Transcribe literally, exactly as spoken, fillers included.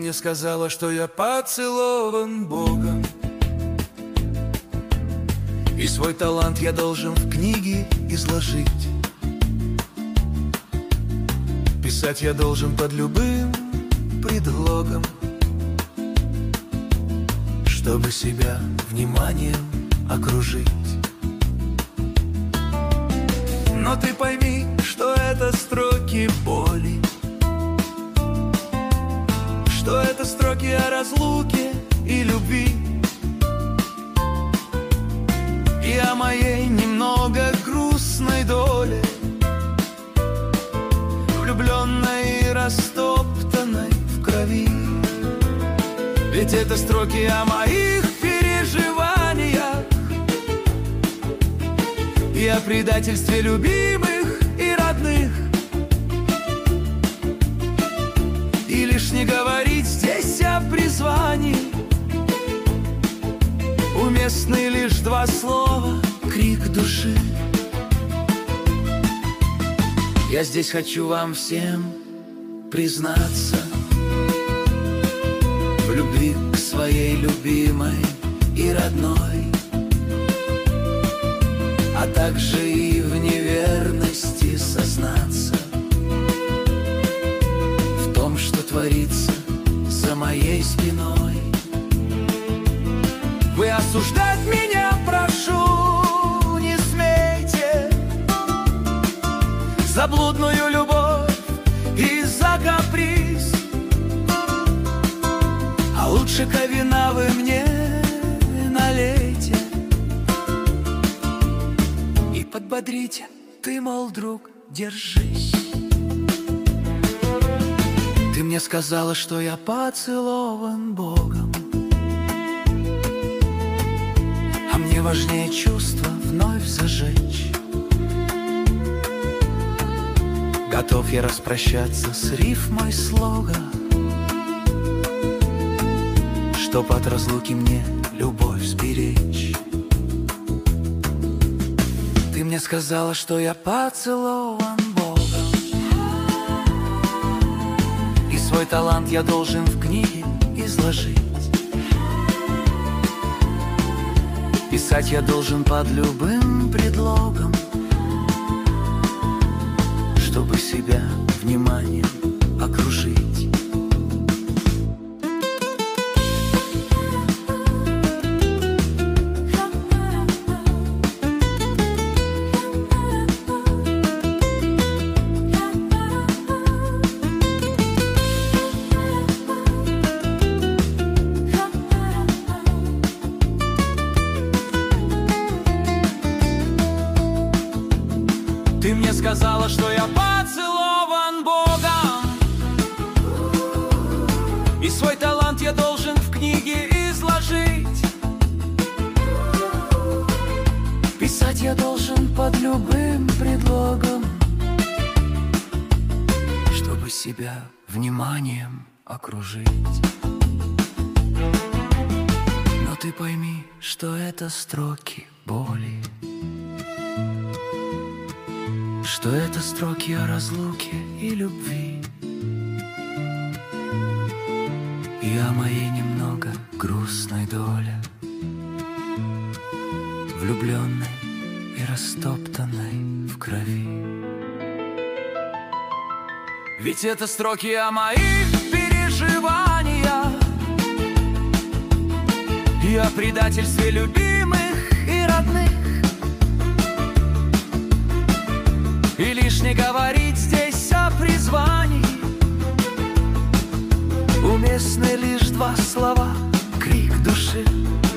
мне сказала, что я поцелован Богом, и свой талант я должен в книге изложить. Писать я должен под любым предлогом, чтобы себя вниманием окружить. Но ты пойми, что это строки боли, что это строки о разлуке и любви, и о моей немного грустной доле, влюбленной и растоптанной в крови. Ведь это строки о моих переживаниях и о предательстве любимых и родных. И лишь не говорить здесь о призвании, уместны лишь два слова, крик души. Я здесь хочу вам всем признаться в любви к своей любимой и родной, а также и в неверности сознаться в том, что творится за моей спиной. Вы осуждать меня прошу не смейте за блудную любовь и за каприз, а лучше-ка вина вы мне налейте и подбодрите. Ты, мол, друг, держись. Ты мне сказала, что я поцелован Богом, а мне важнее чувства вновь зажечь. Готов я распрощаться с рифмой слога, чтоб от разлуки мне любовь сберечь. Ты мне сказала, что я поцелован Богом, и свой талант я должен в книге изложить. Писать я должен под любым предлогом, чтобы себя вниманием окружить. Ты мне сказала, что я поцелован Богом, и свой талант я должен в книге изложить. Писать я должен под любым предлогом, чтобы себя вниманием окружить. Но ты пойми, что это строки боли, что это строки о разлуке и любви, и о моей немного грустной доле, влюбленной и растоптанной в крови. Ведь это строки о моих переживаниях и о предательстве любимых и родных. И лишь не говорить здесь о призвании, уместны лишь два слова, крик души.